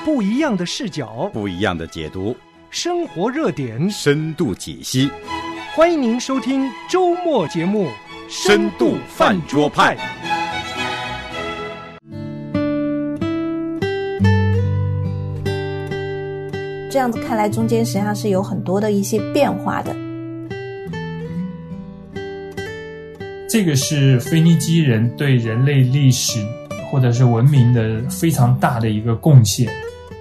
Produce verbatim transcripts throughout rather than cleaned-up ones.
不一样的视角， 不一样的解读， 生活热点， 深度解析。 欢迎您收听周末节目《 深度饭桌派》。 这样子看来，中间实际上是有很多的一些变化的。 这个是腓尼基人对人类历史或者是文明的非常大的一个贡献。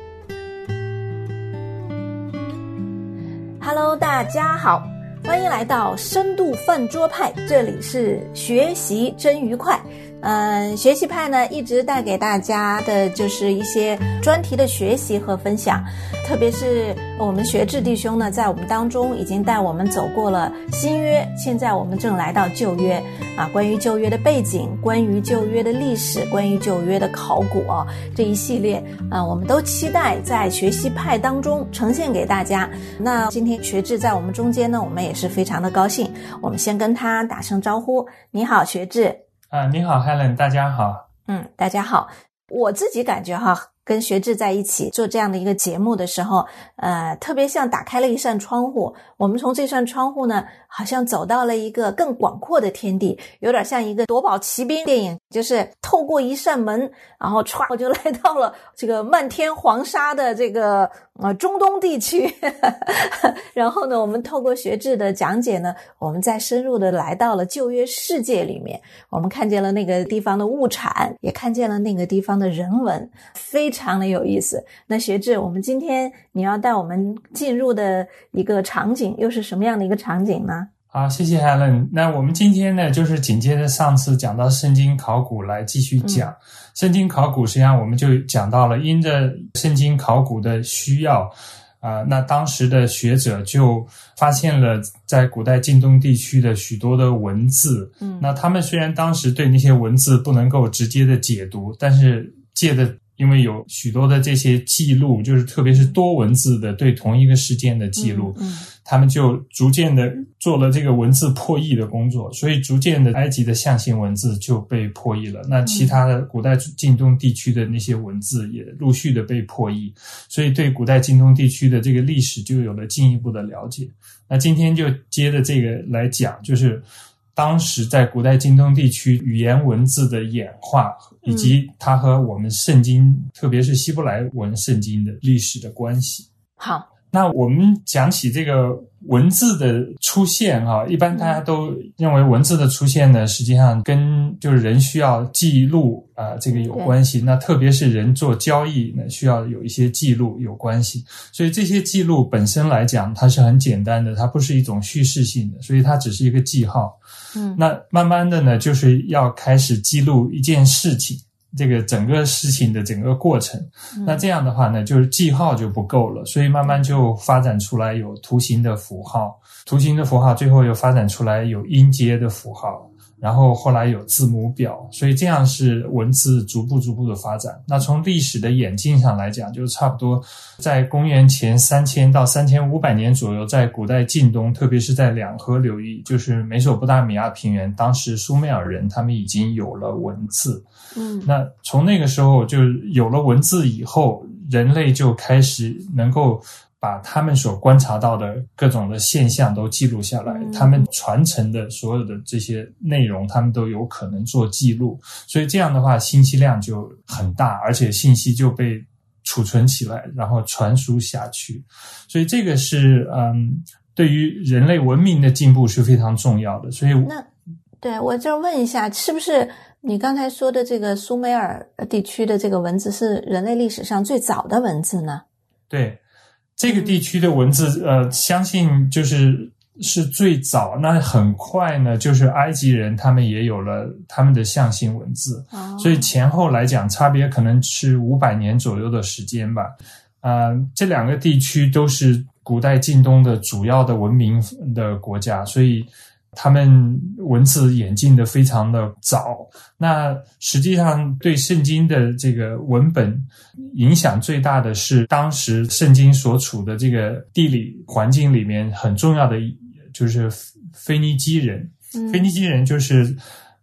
Hello， 大家好，欢迎来到深度饭桌派，这里是学习真愉快。嗯，学习派呢一直带给大家的就是一些专题的学习和分享，特别是我们学智弟兄呢在我们当中已经带我们走过了新约，现在我们正来到旧约啊，关于旧约的背景，关于旧约的历史，关于旧约的考古啊，这一系列啊，我们都期待在学习派当中呈现给大家。那今天学智在我们中间呢，我们也是非常的高兴，我们先跟他打声招呼。你好，学智。 啊，你好 Helen， 大家好。 嗯，大家好。我自己感觉哈，跟学智在一起做这样的一个节目的时候，呃，特别像打开了一扇窗户，我们从这扇窗户呢，好像走到了一个更广阔的天地，有点像一个夺宝奇兵电影，就是透过一扇门，然后歘，我就来到了这个漫天黄沙的这个呃中东地区。然后呢，我们透过学智的讲解呢，我们再深入的来到了旧约世界里面，我们看见了那个地方的物产，也看见了那个地方的人文，非常的有意思。那学智，我们今天你要带我们进入的一个场景又是什么样的一个场景呢？ 好，谢谢 Helen。 那我们今天呢就是紧接着上次讲到圣经考古来继续讲、嗯、圣经考古实际上我们就讲到了因着圣经考古的需要啊、呃，那当时的学者就发现了在古代近东地区的许多的文字，嗯，那他们虽然当时对那些文字不能够直接的解读，但是借的因为有许多的这些记录，就是特别是多文字的对同一个事件的记录，嗯嗯，他们就逐渐的做了这个文字破译的工作，所以逐渐的埃及的象形文字就被破译了，那其他的古代近东地区的那些文字也陆续的被破译，所以对古代近东地区的这个历史就有了进一步的了解。那今天就接着这个来讲，就是当时在古代近东地区语言文字的演化，以及它和我们圣经、嗯、特别是希伯来文圣经的历史的关系。 好， 那我们讲起这个文字的出现啊，一般大家都认为文字的出现呢，实际上跟就是人需要记录啊、呃、这个有关系。那特别是人做交易呢，需要有一些记录有关系。所以这些记录本身来讲，它是很简单的，它不是一种叙事性的，所以它只是一个记号。嗯，那慢慢的呢，就是要开始记录一件事情，这个整个事情的整个过程、嗯、那这样的话呢，就是记号就不够了，所以慢慢就发展出来有图形的符号，图形的符号最后又发展出来有音阶的符号，然后后来有字母表，所以这样是文字逐步逐步的发展。那从历史的演进上来讲，就差不多在公元前三千到三千五百年左右，在古代近东，特别是在两河流域，就是美索不达米亚平原，当时苏美尔人他们已经有了文字。嗯，那从那个时候就有了文字以后，人类就开始能够把他们所观察到的各种的现象都记录下来，嗯、他们传承的所有的这些内容，他们都有可能做记录，所以这样的话信息量就很大，而且信息就被储存起来，然后传输下去，所以这个是嗯，对于人类文明的进步是非常重要的。所以那对我就问一下，是不是你刚才说的这个苏美尔地区的这个文字是人类历史上最早的文字呢？ 对，这个地区的文字呃，相信就是是最早，那很快呢就是埃及人他们也有了他们的象形文字、哦、所以前后来讲差别可能是五百年左右的时间吧。呃，这两个地区都是古代近东的主要的文明的国家，所以他们文字演进的非常的早。那实际上对圣经的这个文本影响最大的是当时圣经所处的这个地理环境里面很重要的就是腓尼基人、嗯、腓尼基人就是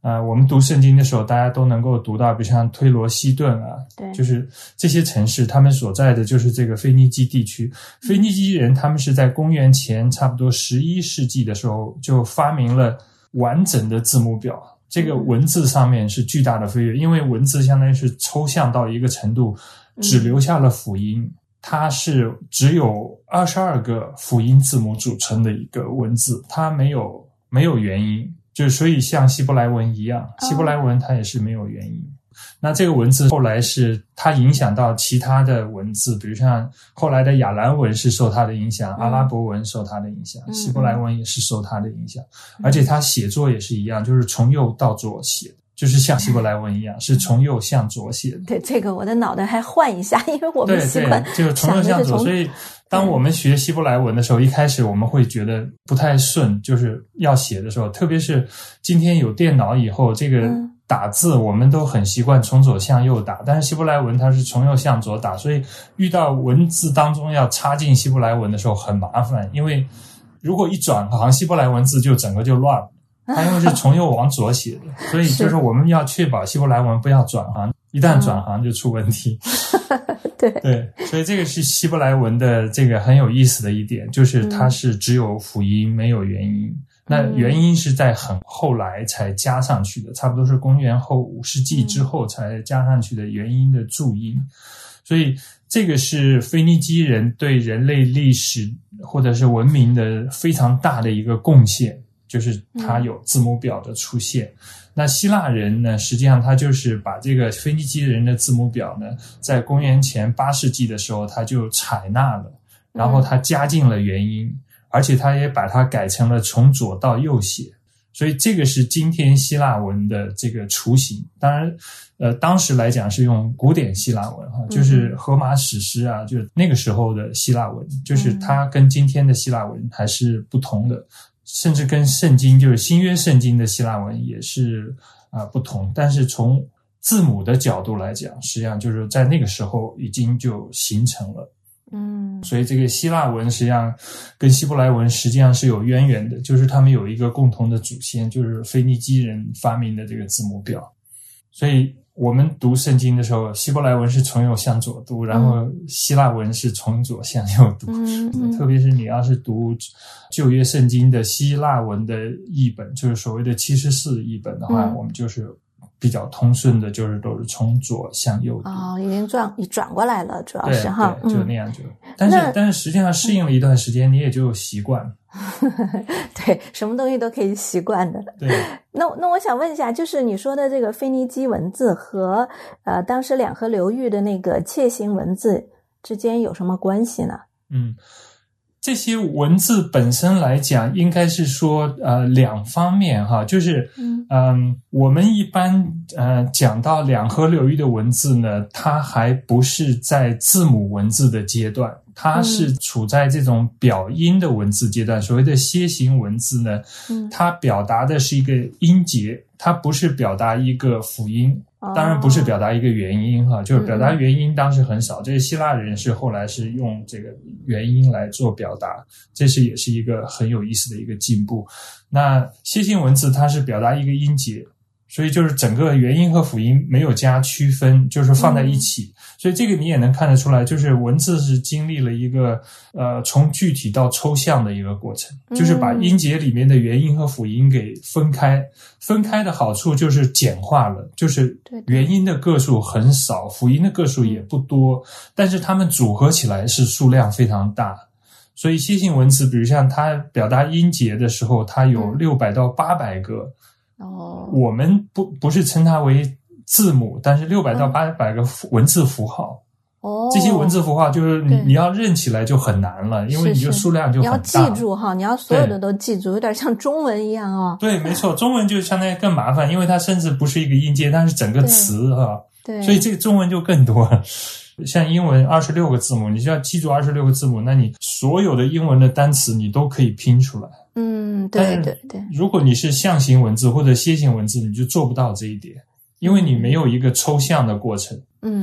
呃，我们读圣经的时候，大家都能够读到，比如像推罗西顿啊， 对， 就是这些城市，他们所在的就是这个腓尼基地区。腓尼基人他们是在公元前差不多十一世纪的时候就发明了完整的字母表。这个文字上面是巨大的飞跃，因为文字相当于是抽象到一个程度，只留下了辅音。嗯，它是只有二十二个辅音字母组成的一个文字，它没有没有元音。就所以像希伯来文一样，希伯来文它也是没有元音。哦，那这个文字后来是它影响到其他的文字，比如像后来的亚兰文是受它的影响，嗯，阿拉伯文受它的影响，希伯来文也是受它的影响，嗯，而且它写作也是一样，就是从右到左写，就是像希伯来文一样，是从右向左写的。 对，这个我的脑袋还换一下，因为我们习惯对对，就是从右向左，所以当我们学希伯来文的时候，一开始我们会觉得不太顺，就是要写的时候，特别是今天有电脑以后，这个打字我们都很习惯从左向右打，但是希伯来文它是从右向左打，所以遇到文字当中要插进希伯来文的时候很麻烦，因为如果一转行希伯来文字就整个就乱了，它因为是从右往左写的，所以就是我们要确保希伯来文不要转行，一旦转行就出问题。 对对，所以这个是希伯来文的这个很有意思的一点，就是它是只有辅音没有元音。嗯，那元音是在很后来才加上去的，差不多是公元后五世纪之后才加上去的元音的注音。所以这个是腓尼基人对人类历史或者是文明的非常大的一个贡献，就是它有字母表的出现。嗯，那希腊人呢，实际上他就是把这个腓尼基人的字母表呢，在公元前八世纪的时候他就采纳了，然后他加进了元音，嗯，而且他也把它改成了从左到右写，所以这个是今天希腊文的这个雏形。当然呃，当时来讲是用古典希腊文哈，就是荷马史诗啊，就是那个时候的希腊文，就是它跟今天的希腊文还是不同的，甚至跟圣经就是新约圣经的希腊文也是啊、呃、不同。但是从字母的角度来讲，实际上就是在那个时候已经就形成了。嗯，所以这个希腊文实际上跟希伯来文实际上是有渊源的，就是他们有一个共同的祖先，就是腓尼基人发明的这个字母表。所以我们读圣经的时候，希伯来文是从右向左读，然后希腊文是从左向右读。嗯嗯，特别是你要是读旧约圣经的希腊文的译本，就是所谓的七十四译本的话，嗯，我们就是比较通顺的，就是都是从左向右读。 哦，已经转已转过来了，主要是哈， 对，对，就那样就。嗯，但是但是实际上适应了一段时间，你也就习惯了。 对，什么东西都可以习惯的。 对。 那那我想问一下，就是你说的这个腓尼基文字和呃当时两河流域的那个楔形文字之间有什么关系呢？ 嗯。这些文字本身来讲，应该是说呃两方面哈，就是嗯、呃、我们一般呃讲到两河流域的文字呢，它还不是在字母文字的阶段，它是处在这种表音的文字阶段。所谓的楔形文字呢，它表达的是一个音节，它不是表达一个辅音。当然不是表达一个元音哈，就是表达元音当时很少，这个希腊人是后来是用这个元音来做表达，这是也是一个很有意思的一个进步。那楔形文字它是表达一个音节，所以就是整个元音和辅音没有加区分，就是放在一起。嗯，所以这个你也能看得出来，就是文字是经历了一个呃从具体到抽象的一个过程，就是把音节里面的元音和辅音给分开。分开的好处就是简化了，就是元音的个数很少，辅音的个数也不多，但是它们组合起来是数量非常大。所以楔形文字比如像它表达音节的时候，它有六百到八百个。哦，我们不不是称它为字母，但是六百到八百个文字符号。哦，这些文字符号就是你你要认起来就很难了，因为你就数量就很大。 你要记住哈，你要所有的都记住，有点像中文一样哦。 对，没错，中文就相当于更麻烦，因为它甚至不是一个音节，它是整个词哈。对，所以这个中文就更多了。像英文二十六个字母，你就要记住二十六个字母，那你所有的英文的单词你都可以拼出来。 嗯，对对对。 如果你是象形文字或者楔形文字，你就做不到这一点，因为你没有一个抽象的过程。嗯。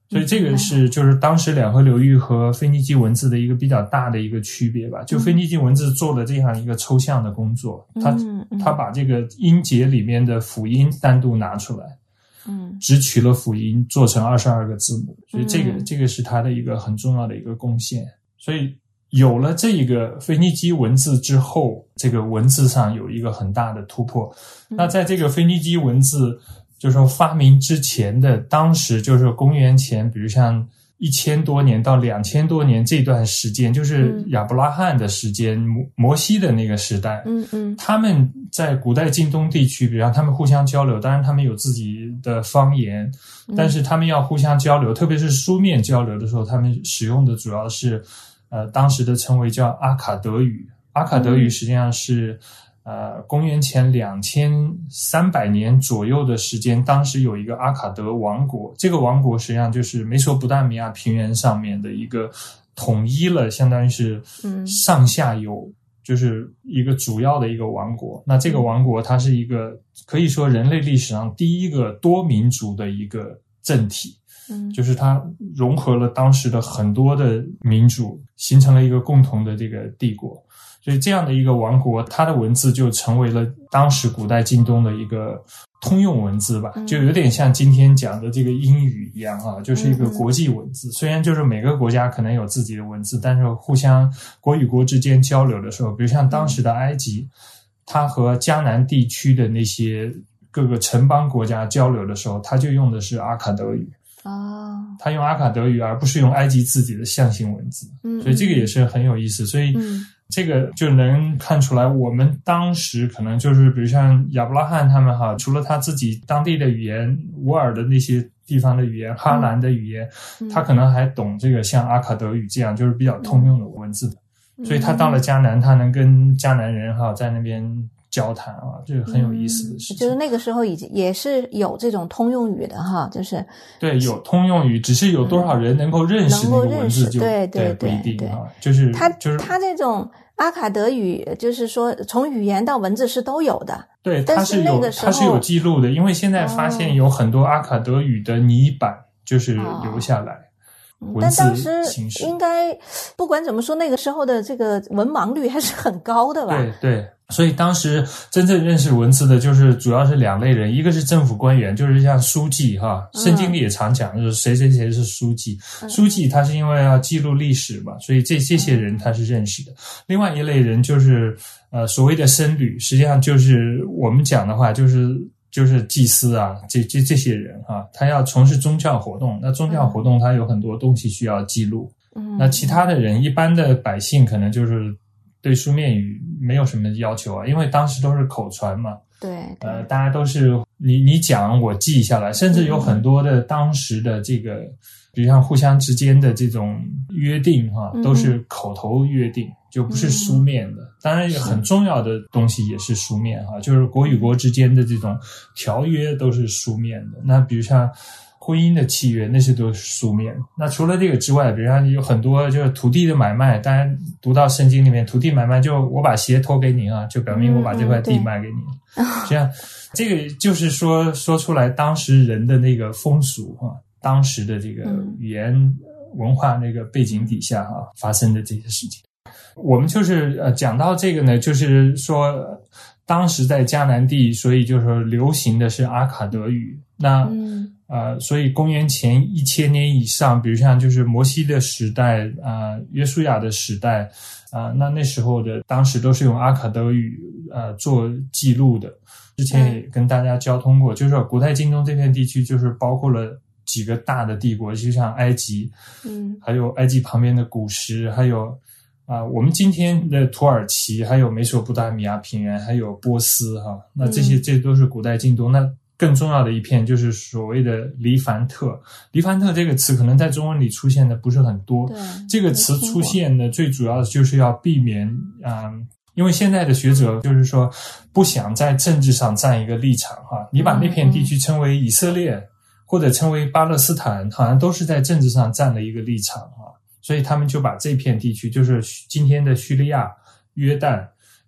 所以这个是就是当时两河流域和腓尼基文字的一个比较大的一个区别吧。就腓尼基文字做了这样一个抽象的工作，他他把这个音节里面的辅音单独拿出来，嗯，只取了辅音做成二十二个字母，所以这个这个是他的一个很重要的一个贡献。所以有了这一个腓尼基文字之后，这个文字上有一个很大的突破。那在这个腓尼基文字就是说发明之前的当时就是公元前比如像一千多年到两千多年这段时间，就是亚伯拉罕的时间，摩摩西的那个时代，嗯嗯，他们在古代近东地区，比方他们互相交流，当然他们有自己的方言，但是他们要互相交流，特别是书面交流的时候，他们使用的主要是呃当时的称为叫阿卡德语。阿卡德语实际上是呃，公元前两千三百年左右的时间，当时有一个阿卡德王国，这个王国实际上就是美索不达米亚平原上面的一个统一了，相当于是上下游，就是一个主要的一个王国。那这个王国它是一个可以说人类历史上第一个多民族的一个政体，就是它融合了当时的很多的民族，形成了一个共同的这个帝国。所以这样的一个王国，它的文字就成为了当时古代近东的一个通用文字吧，就有点像今天讲的这个英语一样啊，就是一个国际文字。虽然就是每个国家可能有自己的文字，但是互相国与国之间交流的时候，比如像当时的埃及，它和迦南地区的那些各个城邦国家交流的时候，它就用的是阿卡德语。哦，他用阿卡德语而不是用埃及自己的象形文字，嗯，所以这个也是很有意思。所以这个就能看出来，我们当时可能就是比如像亚伯拉罕他们哈，除了他自己当地的语言，乌尔的那些地方的语言，哈兰的语言，嗯，他可能还懂这个像阿卡德语这样就是比较通用的文字，嗯，所以他到了迦南，他能跟迦南人哈在那边交谈啊，这个很有意思的事情。 嗯，就是那个时候已经也是有这种通用语的哈，就是对，有通用语，只是有多少人能够认识那个文字就对对对不一定啊。就是他就是他这种阿卡德语，就是说从语言到文字是都有的。 对，它是有它是有记录的，因为现在发现有很多阿卡德语的泥板就是留下来。 哦，但当时应该不管怎么说，那个时候的这个文盲率还是很高的吧？ 对对，所以当时真正认识文字的就是主要是两类人，一个是政府官员，就是像书记哈，圣经里也常讲就是谁谁谁是书记，嗯，书记他是因为要记录历史嘛，所以这这些人他是认识的。另外一类人就是呃所谓的僧侣，实际上就是我们讲的话就是就是祭司啊，这这这些人啊，他要从事宗教活动，那宗教活动他有很多东西需要记录。嗯，那其他的人，一般的百姓可能就是对书面语没有什么要求啊，因为当时都是口传嘛。 对，对呃，大家都是你你讲我记下来，甚至有很多的当时的这个，比如像互相之间的这种约定哈，都是口头约定。嗯，就不是书面的，当然很重要的东西也是书面哈，就是国与国之间的这种条约都是书面的。那比如像婚姻的契约，那些都是书面。那除了这个之外，比如像有很多就是土地的买卖，当然读到圣经里面，土地买卖就我把鞋托给你啊，就表明我把这块地卖给你。嗯，这样这个就是说说出来当时人的那个风俗哈，当时的这个语言文化那个背景底下哈发生的这些事情。我们就是呃讲到这个呢，就是说当时在迦南地，所以就是流行的是阿卡德语。那、嗯、呃，所以公元前一千年以上，比如像就是摩西的时代啊、呃，约书亚的时代啊、呃，那那时候的当时都是用阿卡德语呃做记录的。之前也跟大家交通过，嗯、就是说古代近东这片地区就是包括了几个大的帝国，就像埃及，嗯，还有埃及旁边的古时，还有。啊、呃，我们今天的土耳其，还有美索不达米亚平原，还有波斯哈，那这些这都是古代近东。那更重要的一片就是所谓的黎凡特。黎凡特这个词可能在中文里出现的不是很多，这个词出现的最主要的就是要避免啊、呃，因为现在的学者就是说不想在政治上占一个立场哈，你把那片地区称为以色列、嗯、或者称为巴勒斯坦，好像都是在政治上占了一个立场哈。所以他们就把这片地区，就是今天的叙利亚、约旦，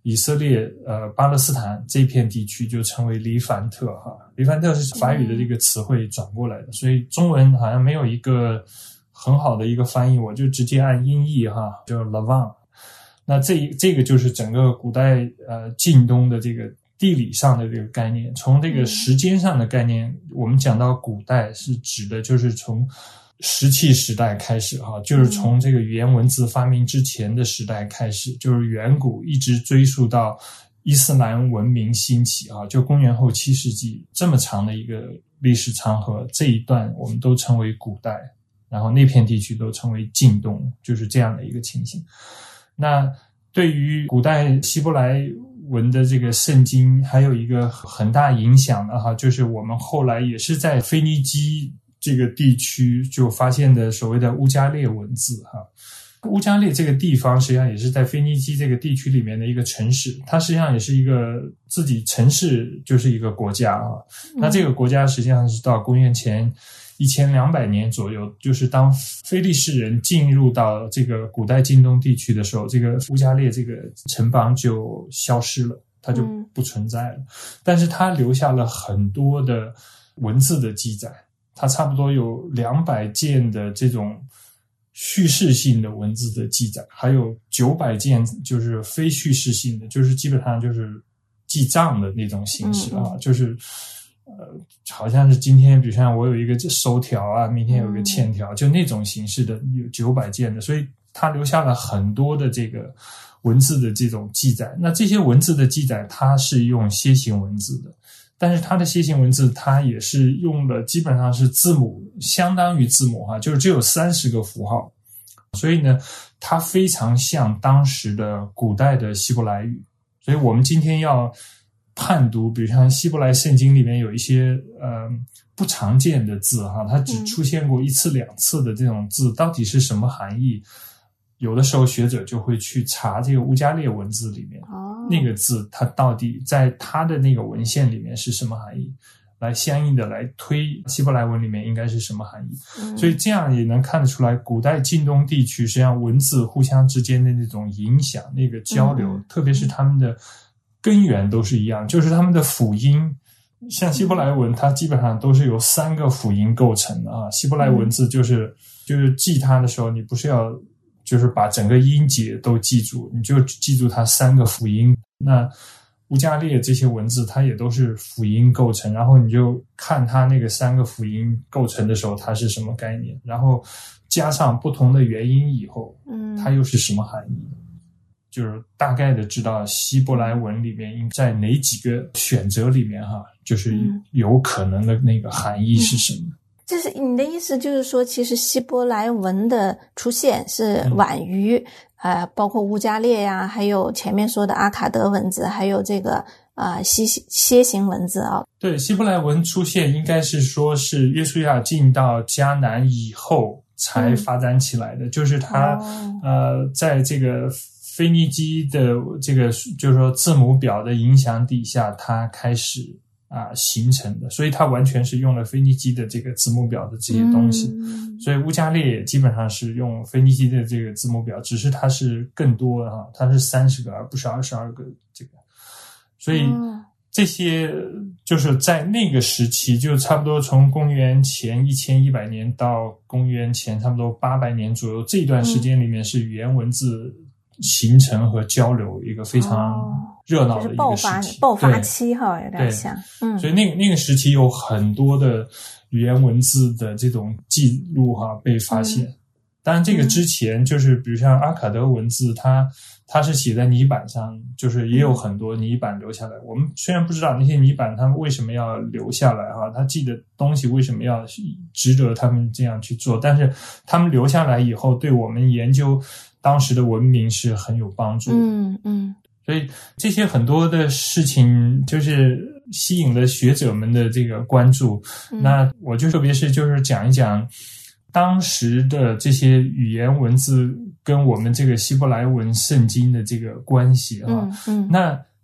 以色列、呃巴勒斯坦这片地区就称为黎凡特哈。黎凡特是法语的这个词汇转过来的，所以中文好像没有一个很好的一个翻译，我就直接按音译哈，就是 Levant。那这这个就是整个古代呃近东的这个地理上的这个概念。从这个时间上的概念，嗯、我们讲到古代是指的就是从石器时代开始哈，就是从这个语言文字发明之前的时代开始，就是远古一直追溯到伊斯兰文明兴起啊，就公元后七世纪这么长的一个历史长河，这一段我们都称为古代，然后那片地区都称为近东，就是这样的一个情形。那对于古代希伯来文的这个圣经还有一个很大影响的哈，就是我们后来也是在腓尼基这个地区就发现的所谓的乌加列文字哈。乌加列这个地方实际上也是在腓尼基这个地区里面的一个城市，它实际上也是一个自己城市就是一个国家啊。那这个国家实际上是到公元前一千两百年左右，就是当非利士人进入到这个古代近东地区的时候，这个乌加列这个城邦就消失了，它就不存在了。但是它留下了很多的文字的记载，它差不多有两百件的这种叙事性的文字的记载，还有九百件就是非叙事性的，就是基本上就是记账的那种形式啊，嗯、就是呃，好像是今天比如像我有一个收条啊，明天有一个欠条，嗯、就那种形式的有九百件的，所以它留下了很多的这个文字的这种记载。那这些文字的记载它是用楔形文字的，但是它的楔形文字它也是用了基本上是字母，相当于字母哈，就是只有三十个符号，所以呢它非常像当时的古代的希伯来语。所以我们今天要判读比如像希伯来圣经里面有一些呃不常见的字哈，它只出现过一次两次的这种字，到底是什么含义，有的时候学者就会去查这个乌加列文字里面，哦、那个字它到底在它的那个文献里面是什么含义，来相应的来推希伯来文里面应该是什么含义。嗯、所以这样也能看得出来古代近东地区实际上文字互相之间的那种影响，那个交流，嗯、特别是他们的根源都是一样，就是他们的辅音，像希伯来文它基本上都是由三个辅音构成的啊。希伯来文字就是、嗯、就是记它的时候，你不是要就是把整个音节都记住，你就记住它三个辅音。那乌加列这些文字它也都是辅音构成，然后你就看它那个三个辅音构成的时候它是什么概念，然后加上不同的元音以后，嗯，它又是什么含义，就是大概的知道希伯来文里面应在哪几个选择里面哈，就是有可能的那个含义是什么。嗯， 就是你的意思就是说，其实希伯来文的出现是晚于、嗯、呃，包括乌加列呀，还有前面说的阿卡德文字，还有这个呃楔楔形文字啊。 对，希伯来文出现应该是说是约书亚进到迦南以后才发展起来的，嗯、就是他、哦、呃在这个腓尼基的这个就是说字母表的影响底下，他开始啊形成的，所以它完全是用了腓尼基的这个字母表的这些东西。嗯、所以乌加列也基本上是用腓尼基的这个字母表，只是它是更多的哈，它是三十个而不是二十二个这个。所以这些就是在那个时期，就差不多从公元前一千一百年到公元前差不多八百年左右，这段时间里面是语言文字形成和交流一个非常热闹的一个时期， 就是、爆发爆发期哈，有点像。嗯， 所以那个那个时期有很多的语言文字的这种记录哈被发现。嗯、当然，这个之前就是比如像阿卡德文字，它它是写在泥板上，就是也有很多泥板留下来。我们虽然不知道那些泥板他们为什么要留下来哈，他记的东西为什么要值得他们这样去做，但是他们留下来以后，对我们研究当时的文明是很有帮助的。 嗯嗯， 所以这些很多的事情就是吸引了学者们的这个关注。嗯、那我就特别是就是讲一讲当时的这些语言文字跟我们这个希伯来文圣经的这个关系啊。 嗯嗯， 那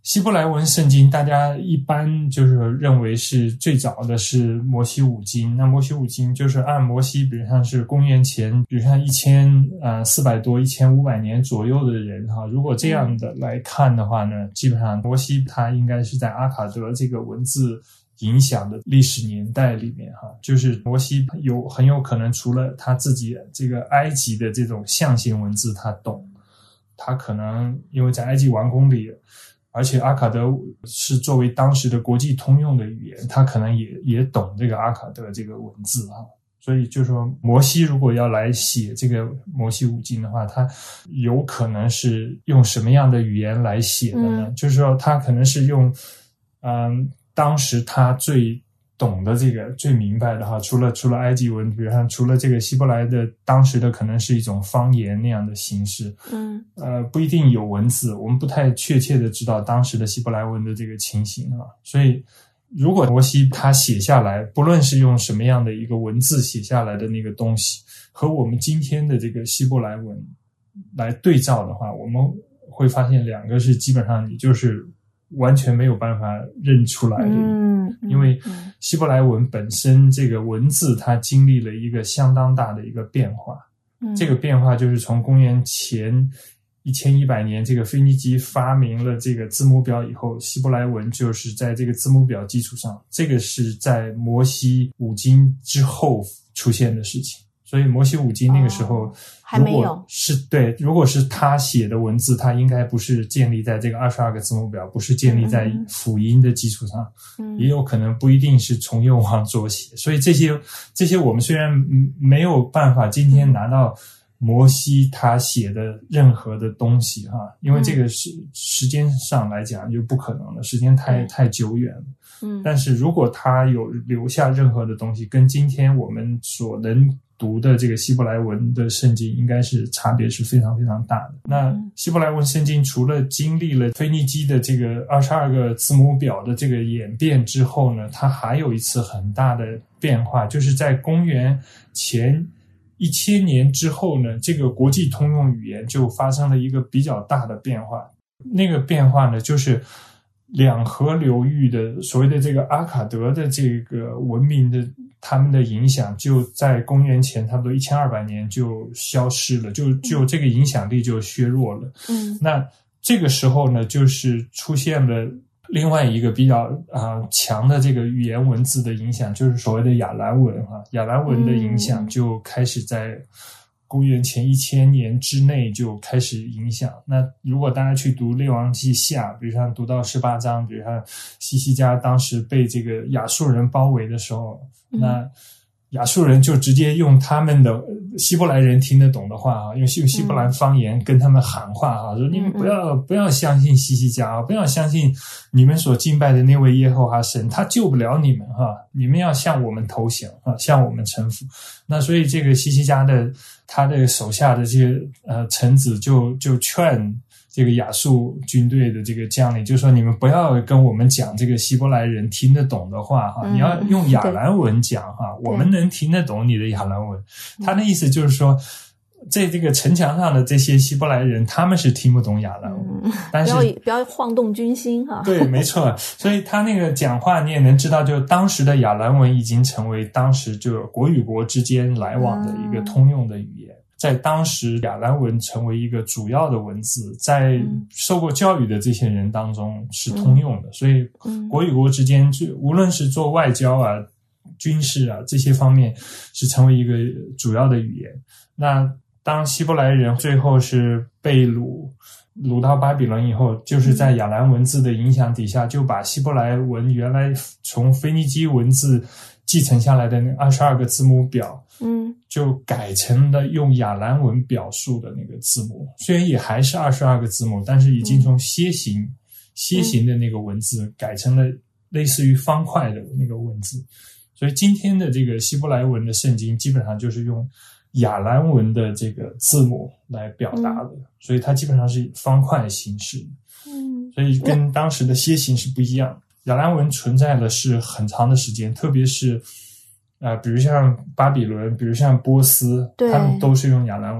希伯来文圣经大家一般就是认为是最早的是摩西五经，那摩西五经就是按摩西比如像是公元前比如像一千呃四百多一千五百年左右的人哈，如果这样的来看的话呢，基本上摩西他应该是在阿卡德这个文字影响的历史年代里面哈，就是摩西有很有可能除了他自己这个埃及的这种象形文字他懂，他可能因为在埃及王宫里，而且阿卡德是作为当时的国际通用的语言，他可能也也懂这个阿卡德这个文字啊。所以就说摩西如果要来写这个摩西五经的话，他有可能是用什么样的语言来写的呢？嗯、就是说他可能是用嗯当时他最懂的这个最明白的哈，除了除了埃及文，比如说除了这个希伯来的当时的可能是一种方言那样的形式，嗯，呃，不一定有文字，我们不太确切的知道当时的希伯来文的这个情形啊。所以，如果摩西他写下来，不论是用什么样的一个文字写下来的那个东西，和我们今天的这个希伯来文来对照的话，我们会发现两个是基本上你就是完全没有办法认出来的。嗯。因为希伯来文本身这个文字它经历了一个相当大的一个变化，嗯、这个变化就是从公元前一千一百年这个腓尼基发明了这个字母表以后，希伯来文就是在这个字母表基础上，这个是在摩西五经之后出现的事情。所以摩西五经那个时候， 还没有， 如果是对，如果是他写的文字，他应该不是建立在这个二十二个字母表，不是建立在辅音的基础上，嗯、也有可能不一定是从右往左写。所以这些这些我们虽然没有办法今天拿到摩西他写的任何的东西哈，因为这个是时间上来讲就不可能了，时间太太久远了。嗯，但是如果他有留下任何的东西，跟今天我们所能读的这个希伯来文的圣经应该是差别是非常非常大的。那希伯来文圣经除了经历了腓尼基的这个二十二个字母表的这个演变之后呢，它还有一次很大的变化，就是在公元前一千年之后呢，这个国际通用语言就发生了一个比较大的变化。那个变化呢，就是两河流域的所谓的这个阿卡德的这个文明的他们的影响就在公元前差不多一千二百年就消失了，就就这个影响力就削弱了。嗯，那这个时候呢，就是出现了另外一个比较啊、呃、强的这个语言文字的影响，就是所谓的亚兰文哈，亚兰文的影响就开始在公元前一千年之内就开始影响。那如果大家去读列王纪下，比如像读到十八章，比如像西西家当时被这个亚述人包围的时候，嗯、那亚述人就直接用他们的希伯来人听得懂的话啊，用用希伯来方言跟他们喊话啊，说你们不要不要相信西西家啊，不要相信你们所敬拜的那位耶和华神，他救不了你们哈，你们要向我们投降啊，向我们臣服。那所以这个西西家的他的手下的这些呃臣子就就劝这个亚述军队的这个将领，就说你们不要跟我们讲这个希伯来人听得懂的话哈，嗯、你要用亚兰文讲哈，我们能听得懂你的亚兰文。他的意思就是说，在这个城墙上的这些希伯来人，他们是听不懂亚兰文，嗯、但是不要不要晃动军心哈。 对，没错。所以他那个讲话你也能知道，就当时的亚兰文已经成为当时就国与国之间来往的一个通用的语言。嗯，在当时亚兰文成为一个主要的文字，在受过教育的这些人当中是通用的，嗯、所以国与国之间就无论是做外交啊、军事啊这些方面是成为一个主要的语言。那当希伯来人最后是被掳掳到巴比伦以后，就是在亚兰文字的影响底下，就把希伯来文原来从腓尼基文字继承下来的那二十二个字母表，嗯，就改成了用亚兰文表述的那个字母。虽然也还是二十二个字母，但是已经从楔形、嗯、楔形的那个文字改成了类似于方块的那个文字。所以今天的这个希伯来文的圣经基本上就是用亚兰文的这个字母来表达的，嗯、所以它基本上是方块形式。嗯，所以跟当时的楔形是不一样。亚兰文存在的是很长的时间，特别是呃，比如像巴比伦，比如像波斯，他们都是用亚兰文。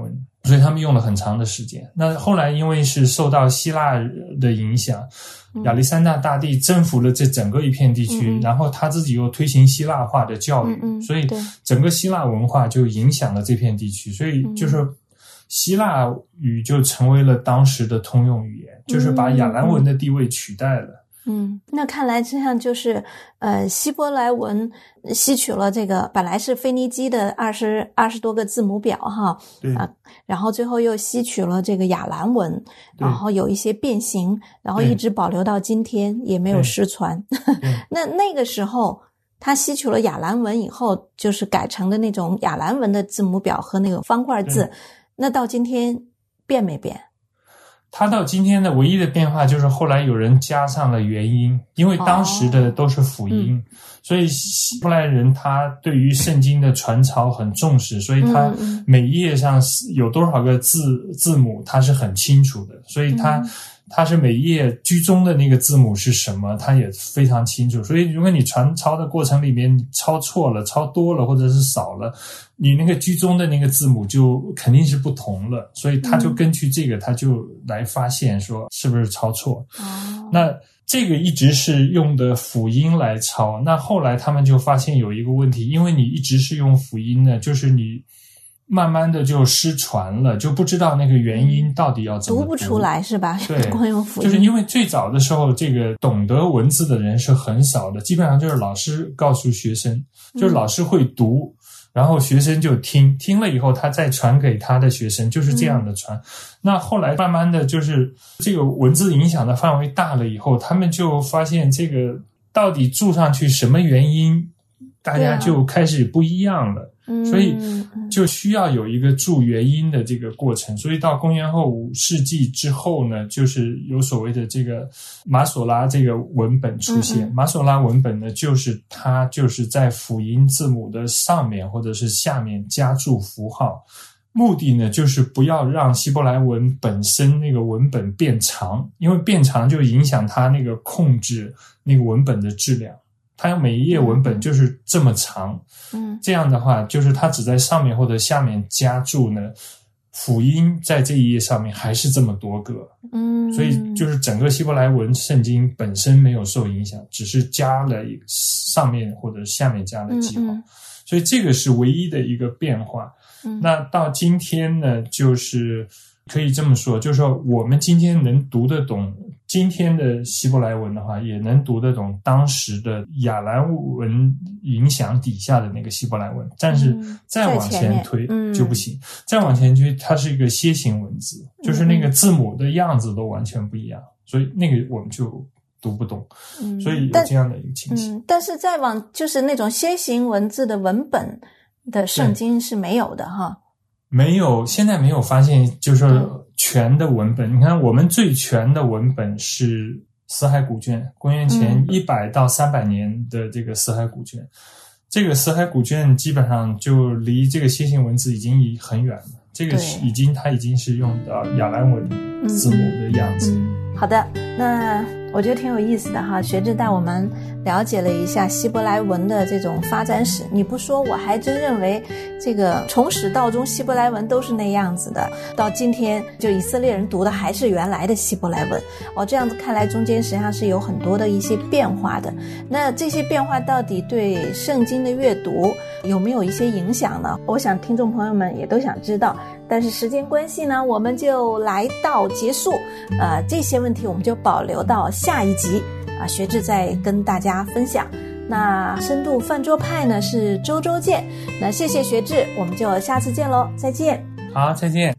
所以他们用了很长的时间。那后来因为是受到希腊的影响，亚历山大大帝征服了这整个一片地区，嗯、然后他自己又推行希腊化的教育， 嗯、 所以整个希腊文化就影响了这片地区，所以就是希腊语就成为了当时的通用语言，就是把亚兰文的地位取代了。 嗯，那看来这样就是呃，希伯来文吸取了这个本来是腓尼基的二十二十多个字母表哈， 对啊，然后最后又吸取了这个亚兰文，然后有一些变形，然后一直保留到今天也没有失传。那那个时候他吸取了亚兰文以后，就是改成的那种亚兰文的字母表和那个方块字，那到今天变没变？ 它到今天的唯一的变化就是后来有人加上了元音，因为当时的都是辅音，哦嗯、所以希伯来人他对于圣经的传抄很重视，所以他每页上有多少个字字母他是很清楚的，所以他、嗯、他是每页居中的那个字母是什么他也非常清楚，所以如果你传抄的过程里面你抄错了抄多了或者是少了，你那个居中的那个字母就肯定是不同了，所以他就根据这个他就来发现说是不是抄错、哦、那这个一直是用的辅音来抄，那后来他们就发现有一个问题，因为你一直是用辅音呢，就是你慢慢的就失传了，就不知道那个元音到底要怎么读， 读不出来是吧？ 对， 光用辅音， 就是因为最早的时候这个懂得文字的人是很少的，基本上就是老师告诉学生，就是老师会读、嗯然后学生就听，听了以后他再传给他的学生，就是这样的传、嗯、那后来慢慢的就是这个文字影响的范围大了以后，他们就发现这个到底注上去什么原因，大家就开始不一样了、啊、所以就需要有一个注元音的这个过程，所以到公元后五世纪之后呢，就是有所谓的这个马索拉这个文本出现、嗯嗯、马索拉文本呢，就是它就是在辅音字母的上面或者是下面加注符号，目的呢就是不要让希伯来文本身那个文本变长，因为变长就影响它那个控制那个文本的质量，它每一页文本就是这么长，嗯，这样的话就是它只在上面或者下面加注呢，辅音在这一页上面还是这么多个，嗯，所以就是整个希伯来文圣经本身没有受影响，只是加了上面或者下面加了记号，嗯嗯，所以这个是唯一的一个变化。嗯，那到今天呢，就是可以这么说，就是说我们今天能读得懂今天的希伯来文的话，也能读得懂当时的亚兰文影响底下的那个希伯来文，但是再往前推就不行，嗯、再往前推它是一个楔形文字，就是那个字母的样子都完全不一样，所以那个我们就读不懂，嗯、所以有这样的一个情形。 嗯、但是再往就是那种楔形文字的文本的圣经是没有的哈。 没有，现在没有发现就是全的文本。你看我们最全的文本是死海古卷，公元前一百到三百年的这个死海古卷，这个死海古卷基本上就离这个楔形文字已经很远了，这个已经它已经是用到亚兰文字母的样子。 嗯嗯、好的，那我觉得挺有意思的哈，学志带我们了解了一下希伯来文的这种发展史。你不说我还真认为这个从始到终希伯来文都是那样子的，到今天就以色列人读的还是原来的希伯来文哦，这样子看来中间实际上是有很多的一些变化的。那这些变化到底对圣经的阅读有没有一些影响呢？我想听众朋友们也都想知道，但是时间关系呢，我们就来到结束，呃，这些问题我们就保留到下一集啊，学志再跟大家分享。那深度饭桌派呢是周周见，那谢谢学志，我们就下次见咯，再见。 好，再见。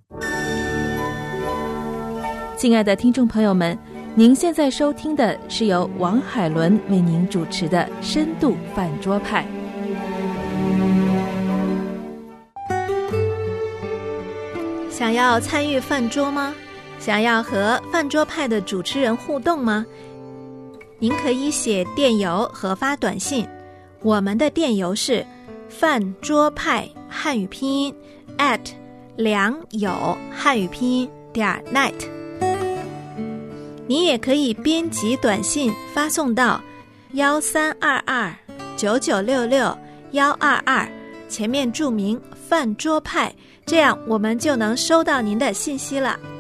亲爱的听众朋友们，您现在收听的是由王海伦为您主持的深度饭桌派。想要参与饭桌吗？想要和饭桌派的主持人互动吗？您可以写电邮和发短信，我们的电邮是饭桌派汉语拼音 at 良友汉语拼音点 net。你也可以编辑短信发送到幺三二二九九六六幺二二，前面注明饭桌派， 这样我们就能收到您的信息了。